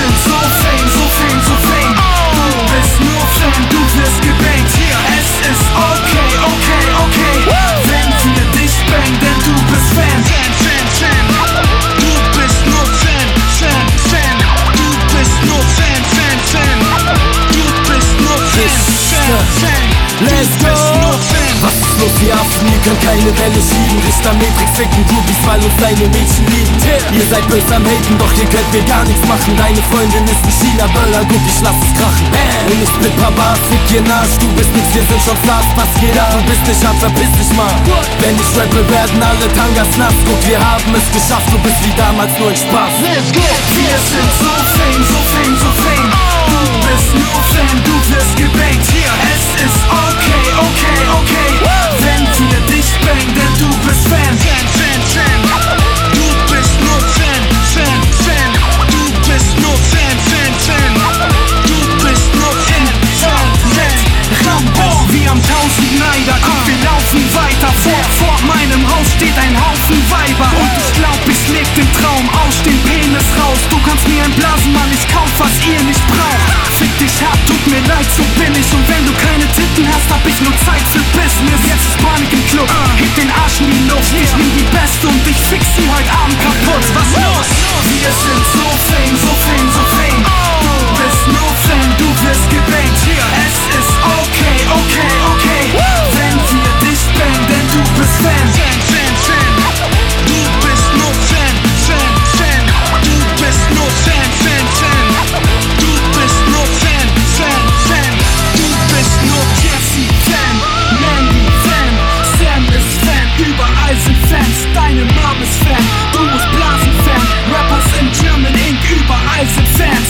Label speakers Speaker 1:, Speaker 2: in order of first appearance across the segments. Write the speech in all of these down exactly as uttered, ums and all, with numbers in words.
Speaker 1: sind so fame, so fame, so fame. Du bist nur Fan, du wirst gebankt. Es ist okay, okay, okay, wenn wir dich bangen, denn du bist Fan. Fan, Fan, Fan. Du bist nur Fan, Fan, Fan. Du bist nur Fan, Fan, Fan. Du bist nur Fan, Fan, Fan.
Speaker 2: Let's go! Was ist los, ihr Affen? Ihr könnt keine Welle schieben. Richter Matrix ficken Groupies, weil uns deine Mädchen lieben. Ihr seid böse am Haten, doch ihr könnt mir gar nichts machen. Deine Freundin ist ein China-Böller, guck, ich lass es krachen. Und ich split Papa, fick ihr Arsch. Du bist nix, wir sind schon Stars, pass jeder. Du bist nicht hart, verpiss dich mal. Wenn ich rappe, werden alle Tangas nass. Guck, wir haben es geschafft, du bist wie damals nur ein Spaß.
Speaker 1: Let's go! Wir sind so fame, so fame, so fame. Du bist nur Fan, du wirst gebankt. Es ist okay, okay, okay, wenn wir dich bangen, denn du bist Fan. Fan, Fan, Fan. Du bist nur Fan, Fan, Fan. Du bist nur Fan, Fan, Fan. Du bist nur Fan, Fan, Fan. Rambo, wir haben tausend Neider, komm, wir laufen weiter. Vor, vor meinem Haus steht ein Haufen Weiber. Und ich glaub, ich leb den Traum, aus dem Penis raus. Du kannst mir einblasen, Mann, ich kauf, was ihr nicht braucht. Fick dich hart, tut mir leid, so bin ich. Und wenn du keine Titten hast, hab ich nur Zeit für Business. Jetzt ist Panik im Club, heb den Arsch in die Luft. Ich nehm die Beste und ich fix sie heute Abend kaputt. Was los? Wir sind so fame, so fame, so fame. Du bist nur Fan, du wirst gebankt. Es ist okay, okay, okay, wenn wir dich bangen, denn du bist Fan. Fan, Fan, Fan. Du bist nur Fan, Fan, Fan. Du bist nur Fan, Fan, Fan. Du bist nur Fan, Fan, Fan. Du bist nur Jesse, Fan, Mandy, Fan. Sam ist Fan, überall sind Fans. Deine Mom ist Fan, du bist Blasen-Fan. Rappers in German Inc, überall sind Fans.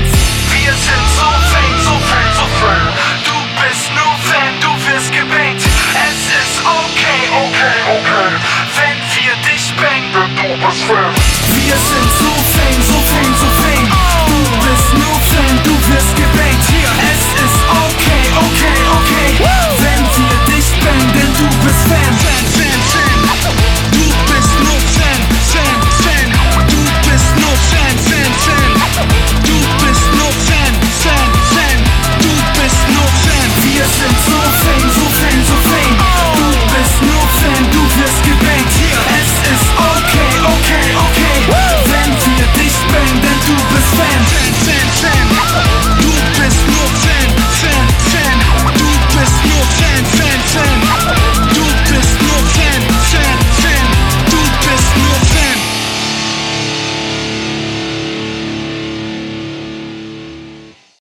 Speaker 1: Wir sind so fame, so fame, so fame. Du bist nur Fan, du wirst gebankt. Es ist okay, okay, okay, wenn wir dich bangen, denn du bist Fan. Wir sind so fame, so fame, so fame. Du bist nur Fan, du wirst gebankt. Es ist okay, okay, okay, wenn wir dich bangen, denn du bist Fan.